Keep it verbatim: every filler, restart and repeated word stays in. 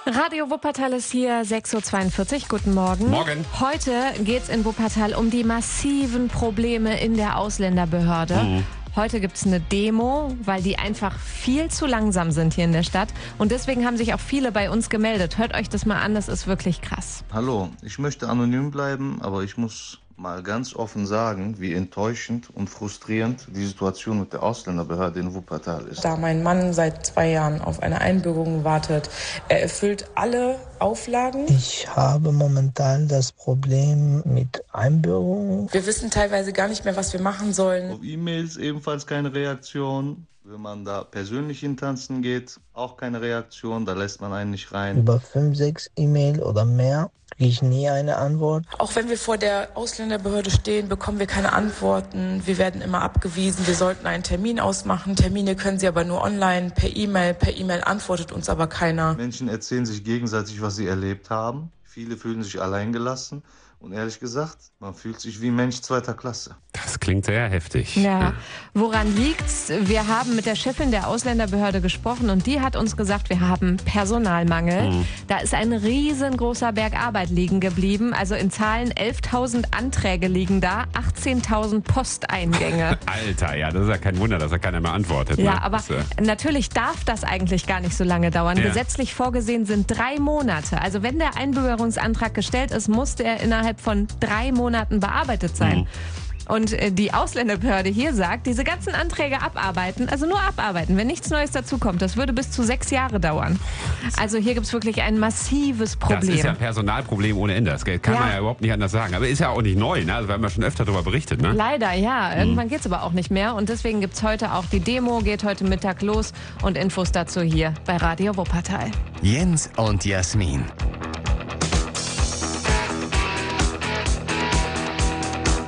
Radio Wuppertal ist hier, sechs Uhr zweiundvierzig. Guten Morgen. Morgen. Heute geht es in Wuppertal um die massiven Probleme in der Ausländerbehörde. Mhm. Heute gibt es eine Demo, weil die einfach viel zu langsam sind hier in der Stadt. Und deswegen haben sich auch viele bei uns gemeldet. Hört euch das mal an, das ist wirklich krass. Hallo, ich möchte anonym bleiben, aber ich muss mal ganz offen sagen, wie enttäuschend und frustrierend die Situation mit der Ausländerbehörde in Wuppertal ist. Da mein Mann seit zwei Jahren auf eine Einbürgerung wartet, er erfüllt alle Auflagen. Ich habe momentan das Problem mit Einbürgerung. Wir wissen teilweise gar nicht mehr, was wir machen sollen. Auf E-Mails ebenfalls keine Reaktion. Wenn man da persönlich hintanzen geht, auch keine Reaktion, da lässt man einen nicht rein. Über fünf, sechs E-Mail oder mehr kriege ich nie eine Antwort. Auch wenn wir vor der Ausländerbehörde stehen, bekommen wir keine Antworten. Wir werden immer abgewiesen. Wir sollten einen Termin ausmachen. Termine können sie aber nur online, per E-Mail. Per E-Mail antwortet uns aber keiner. Menschen erzählen sich gegenseitig, was sie erlebt haben. Viele fühlen sich alleingelassen. Und ehrlich gesagt, man fühlt sich wie Mensch zweiter Klasse. Das klingt sehr heftig. Ja, woran liegt's? Wir haben mit der Chefin der Ausländerbehörde gesprochen und die hat uns gesagt, wir haben Personalmangel. Mhm. Da ist ein riesengroßer Berg Arbeit liegen geblieben. Also in Zahlen elftausend Anträge liegen da, achtzehntausend Posteingänge. Alter, ja, das ist ja kein Wunder, dass da keiner mehr antwortet. Ja, ne? aber das, äh natürlich darf das eigentlich gar nicht so lange dauern. Ja. Gesetzlich vorgesehen sind drei Monate. Also wenn der Einbürgerungsantrag gestellt ist, musste er innerhalb von drei Monaten bearbeitet sein. Mhm. Und die Ausländerbehörde hier sagt, diese ganzen Anträge abarbeiten, also nur abarbeiten, wenn nichts Neues dazukommt, das würde bis zu sechs Jahre dauern. Also hier gibt es wirklich ein massives Problem. Das ist ja ein Personalproblem ohne Ende. Das kann ja. man ja überhaupt nicht anders sagen. Aber ist ja auch nicht neu, ne? Also wir haben ja schon öfter darüber berichtet. Ne? Leider, ja. Irgendwann mhm. geht es aber auch nicht mehr. Und deswegen gibt es heute auch die Demo, geht heute Mittag los. Und Infos dazu hier bei Radio Wuppertal. Jens und Jasmin.